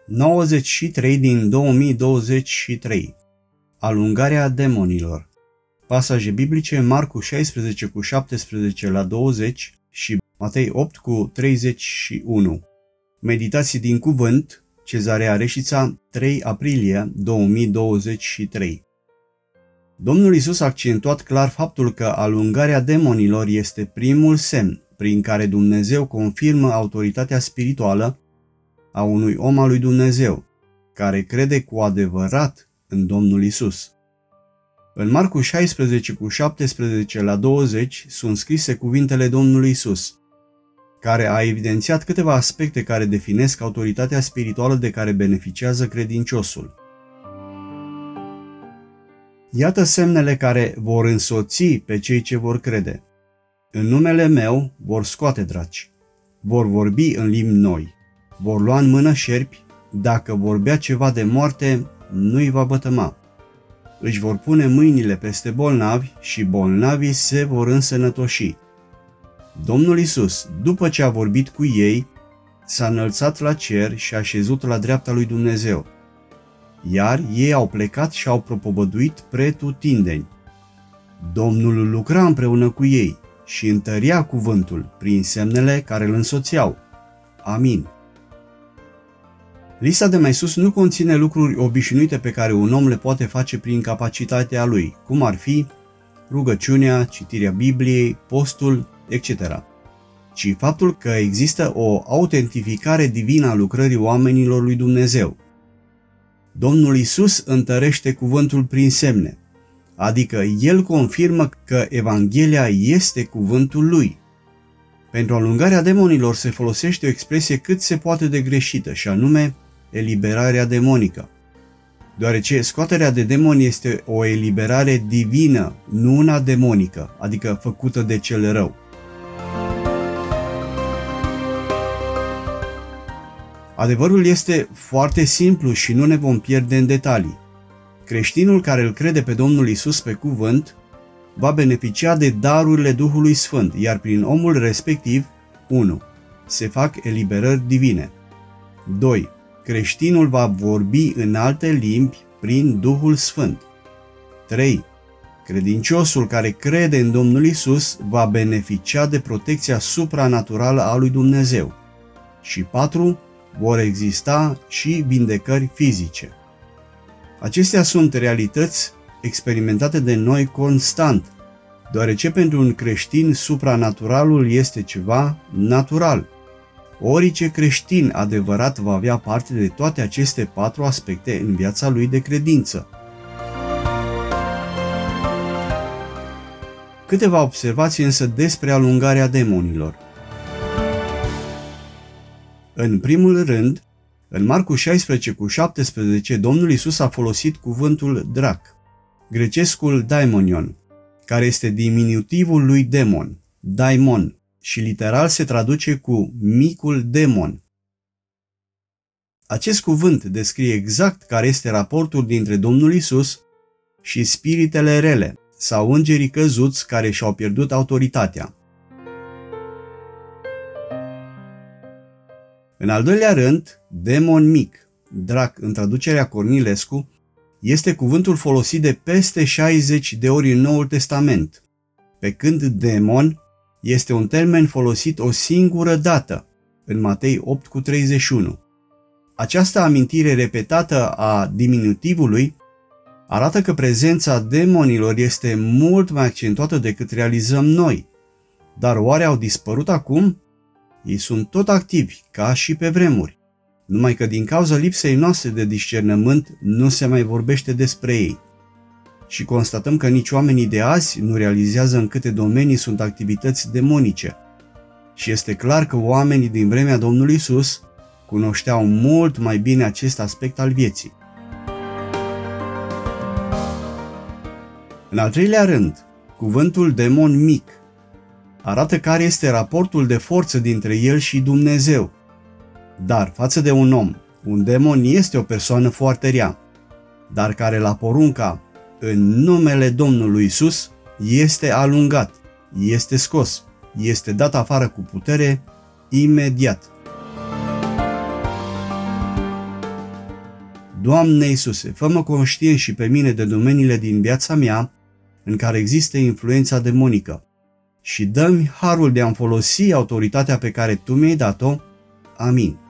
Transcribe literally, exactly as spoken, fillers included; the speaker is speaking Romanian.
nouăzeci și trei din două mii douăzeci și trei. Alungarea demonilor. Pasaje biblice: Marcu șaisprezece cu șaptesprezece la douăzeci și Matei opt cu treizeci și unu. Meditații din cuvânt, Cezarea Reșița, trei aprilie două mii douăzeci și trei. Domnul Iisus a accentuat clar faptul că alungarea demonilor este primul semn prin care Dumnezeu confirmă autoritatea spirituală a unui om al lui Dumnezeu, care crede cu adevărat în Domnul Iisus. În Marcu șaisprezece cu șaptesprezece la douăzeci sunt scrise cuvintele Domnului Iisus, care a evidențiat câteva aspecte care definesc autoritatea spirituală de care beneficiază credinciosul. Iată semnele care vor însoți pe cei ce vor crede. În numele meu vor scoate draci, vor vorbi în limbi noi, vor lua în mână șerpi, dacă vor bea ceva de moarte, nu-i va vătăma. Își vor pune mâinile peste bolnavi și bolnavii se vor însănătoși. Domnul Iisus, după ce a vorbit cu ei, s-a înălțat la cer și a șezut la dreapta lui Dumnezeu. Iar ei au plecat și au propovăduit pretutindeni. Domnul lucra împreună cu ei și întărea cuvântul prin semnele care îl însoțeau. Amin. Lista de mai sus nu conține lucruri obișnuite pe care un om le poate face prin capacitatea lui, cum ar fi rugăciunea, citirea Bibliei, postul, et cetera, ci faptul că există o autentificare divină a lucrării oamenilor lui Dumnezeu. Domnul Iisus întărește cuvântul prin semne, adică El confirmă că Evanghelia este cuvântul Lui. Pentru alungarea demonilor se folosește o expresie cât se poate de greșită, și anume eliberarea demonică, deoarece scoaterea de demoni este o eliberare divină, nu una demonică, adică făcută de cel rău. Adevărul este foarte simplu și nu ne vom pierde în detalii. Creștinul care îl crede pe Domnul Iisus pe cuvânt va beneficia de darurile Duhului Sfânt, iar prin omul respectiv, unu. Se fac eliberări divine. doi. Creștinul va vorbi în alte limbi prin Duhul Sfânt. trei. Credinciosul care crede în Domnul Iisus va beneficia de protecția supranaturală a lui Dumnezeu. Și patru. Vor exista și vindecări fizice. Acestea sunt realități experimentate de noi constant, deoarece pentru un creștin supranaturalul este ceva natural. Orice creștin adevărat va avea parte de toate aceste patru aspecte în viața lui de credință. Câteva observații însă despre alungarea demonilor. În primul rând, în Marcu șaisprezece cu șaptesprezece, Domnul Iisus a folosit cuvântul drac, grecescul daimonion, care este diminutivul lui demon, daimon, și literal se traduce cu micul demon. Acest cuvânt descrie exact care este raportul dintre Domnul Iisus și spiritele rele sau îngerii căzuți care și-au pierdut autoritatea. În al doilea rând, demon mic, drac în traducerea Cornilescu, este cuvântul folosit de peste șaizeci de ori în Noul Testament, pe când demon este un termen folosit o singură dată, în Matei opt cu treizeci și unu. Această amintire repetată a diminutivului arată că prezența demonilor este mult mai accentuată decât realizăm noi. Dar oare au dispărut acum? Ei sunt tot activi, ca și pe vremuri, numai că din cauza lipsei noastre de discernământ nu se mai vorbește despre ei. Și constatăm că nici oamenii de azi nu realizează în câte domenii sunt activități demonice. Și este clar că oamenii din vremea Domnului Iisus cunoșteau mult mai bine acest aspect al vieții. În al treilea rând, cuvântul demon mic arată care este raportul de forță dintre el și Dumnezeu. Dar față de un om, un demon este o persoană foarte rea, dar care la porunca în numele Domnului Iisus este alungat, este scos, este dat afară cu putere imediat. Doamne Iisuse, fă-mă conștient și pe mine de domeniile din viața mea în care există influența demonică și dă-mi harul de a-mi folosi autoritatea pe care Tu mi-ai dat-o. Amin.